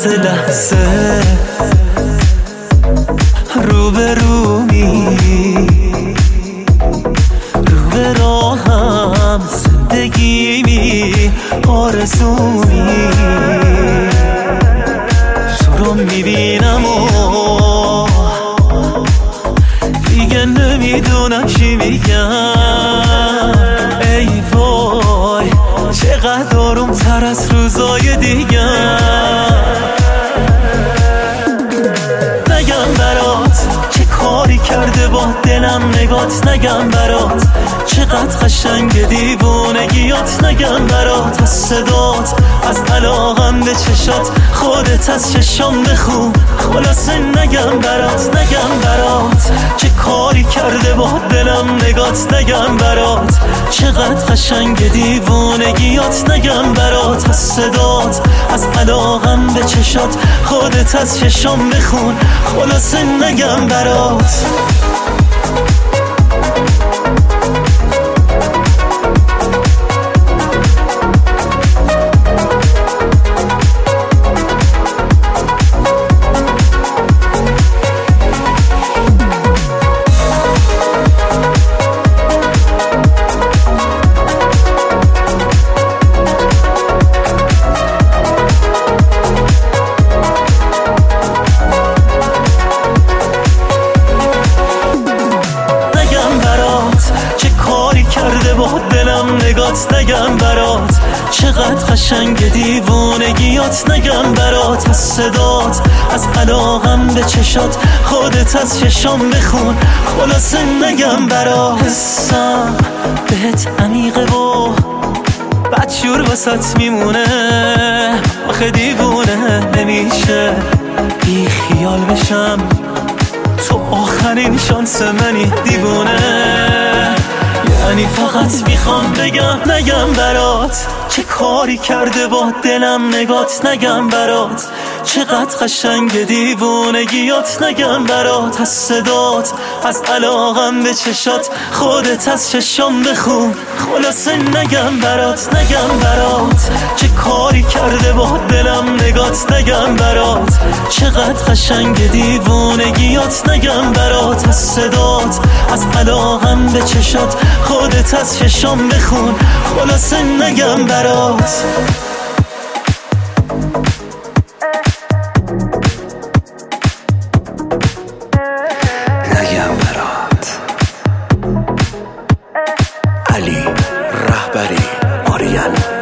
لحظه لحظه روبرومی، رو به راهم زندگیمی، آرزومی، تو رو میبینم و دیگه نمیدونم چی میگم. ای وای چقدر آروم تر از روزای دیگه. نگم برات چه کاری کرده با دلم نگات، نگم برات چقدر قشنگ دیوونگیات، نگم برات از صدات، از علاقم به چشات، خودت از چشام بخون. خلاصه نگم برات، نگم برات چه کاری کرده با دلم نگات، نگم برات چقدر قشنگ دیوونگیات، نگم برات از صدات، از علاقم به چشات، خودت از چشام بخون. خلاصه نگم برات. با دلم نگات، نگم برات چقدر قشنگ دیوونگیات، نگم برات از صدات، از علاقم به چشات، خودت از چشام بخون. خلاصه نگم برات. حسم بهت عمیقه و بدجور واسات میمونه، آخه دیوونه نمیشه بی خیال بشم، تو آخرین شانس منی دیوونه. یعنی فقط میخوام بگم نگم برات چه کاری کرده با دلم نگات، نگم برات چقدر قشنگ دیوونگیات، نگم برات از صدات، از علاقم به چشات، خودت از چشام بخون. خلاصه نگم برات، نگم برات چه کاری کرده با دلم نگات، نگم برات چقدر قشنگ دیوونگیات، نگم برات از صدات، از علاقم به چشات، خودت از چشام بخون. خلاصه نگم برات. نگم برات. علی رهبری، آریان